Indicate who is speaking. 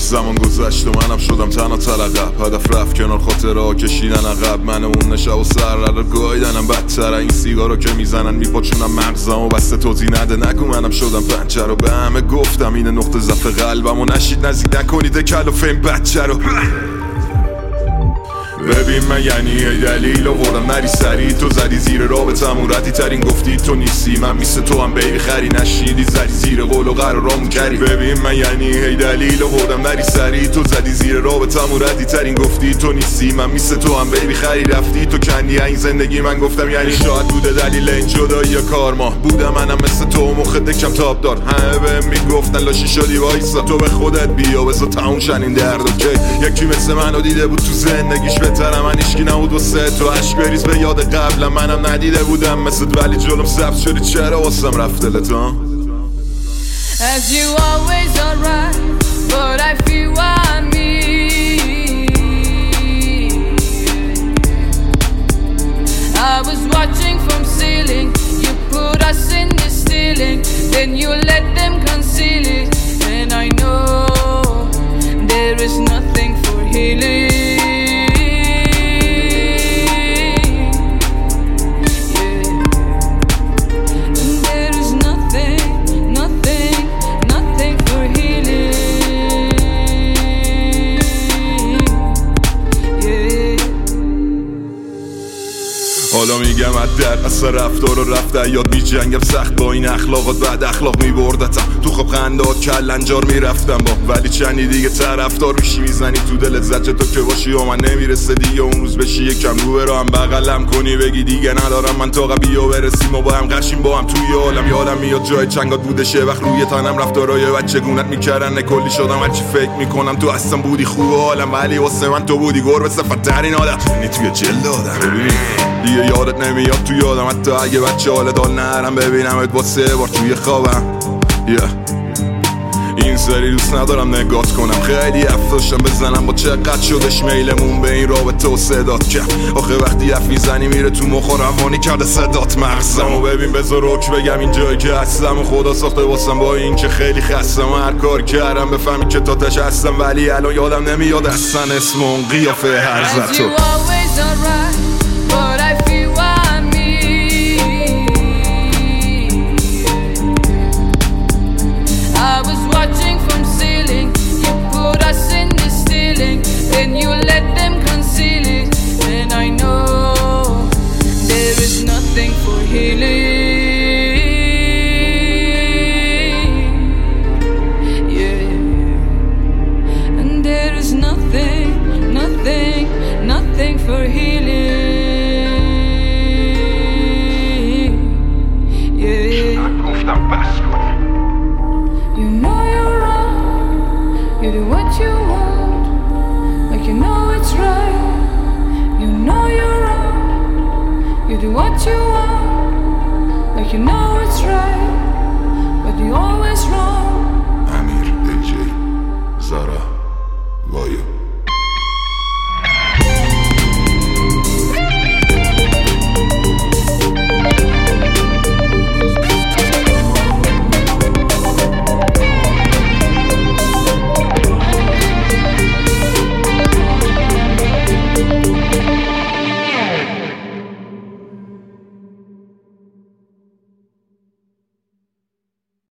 Speaker 1: زمان گذشت و منم شدم تنها تلقب. هدف رفت کنار خاطرها کشیدن عقب. من اون نشه و سر رو گایدنم بدتره. این سیگارو که میزنن میپاچونم مغزم و بسته توضیح نده نگو منم شدم پنچه رو. به همه گفتم اینه نقطه ضعف قلبم و نشید نزدیک نکنید کل و فیم بچه رو. ببین من یعنی دلیل آوردم نری سری. تو زدی زیر رابطم ردی ترین گفتی تو نیستی. من مثل تو هم بیبی خری نشیدی زدی زیر قول و قرارامون کردی. ببین من یعنی دلیل آوردم نری سری. تو زدی زیر رابطم ردی ترین گفتی تو نیستی. من مثل تو هم بیبی خری رفتی تو کندی این زندگی. من گفتم یعنی شاید بوده دلیل این جدایی یا کارما بودم منم مثل تو مخ دکم تاب دار. همه بهم میگفتن لاشی شدی وایسا تو به خودت بیا بذار تموم شن این درد. اوکی یکی مثل منو دیده بود تو زندگیش بهتره. من هیچکی نبود واسه تو عشق بریز به یاد قبلم. منم ندیده بودم مثل ولی جلوم سبز شدی چرا واسم رفت دلت ها.
Speaker 2: As you always are right, but I feel what I need. I was watching from ceiling. You put us in this ceiling, then you let them conceal it. And I know there is nothing for healing.
Speaker 1: حالا میگم از در اصلا رفتار و رفته یاد بی جنگم سخت با این اخلاقات. بعد اخلاق میبردتم تو خواب خندات کلنجار میرفتم با. ولی چندی دیگه طرفدار میشی میزنی تو دلت زجه تو که باشی و من نمیرسه دیگه اون روز بشی یکم رو برو هم بغلم کنی بگی دیگه ندارم من تا بیا برسیم و با هم قشیم با هم توی عالم. یادم میاد جای چنگات بودشه وقت روی تنم رفتارای بچه گونت میکردن کلی شدم هرچی فکر میکنم تو اصلا بودی خوب عالم. ولی واسه من تو بودی گربه صفترین آدم. یعنی توی جلد آدم دیگه یادت نمیاد تو یادم حتی اگه بچه حالت حال نرم ببینمت با 3 بار توی خوابم. این سری دوست ندارم نگات کنم خیلی افزاشم بزنم با چقدر شدش میلمون به این رابطه و صدات کرد. آخه وقتی حرف میزنی میره تو مخ و روانی کرده صدات مغزم. و ببین بذار رک بگم این جایی که هستم و خدا ساخته واسم با این که خیلی خستم و هر کار کردم بفهمی که تاتش هستم. ولی الان یادم نمیاد اصلا اسم اون قیافه هرزت تو.
Speaker 2: But I feel what I need. I was watching from ceiling. You put us in this ceiling, then you let them conceal it. And I know there is nothing for healing. Yeah, and there is nothing, nothing, nothing for healing. You know you're wrong. You do what you want, like you know it's right. You know you're wrong. You do what you want.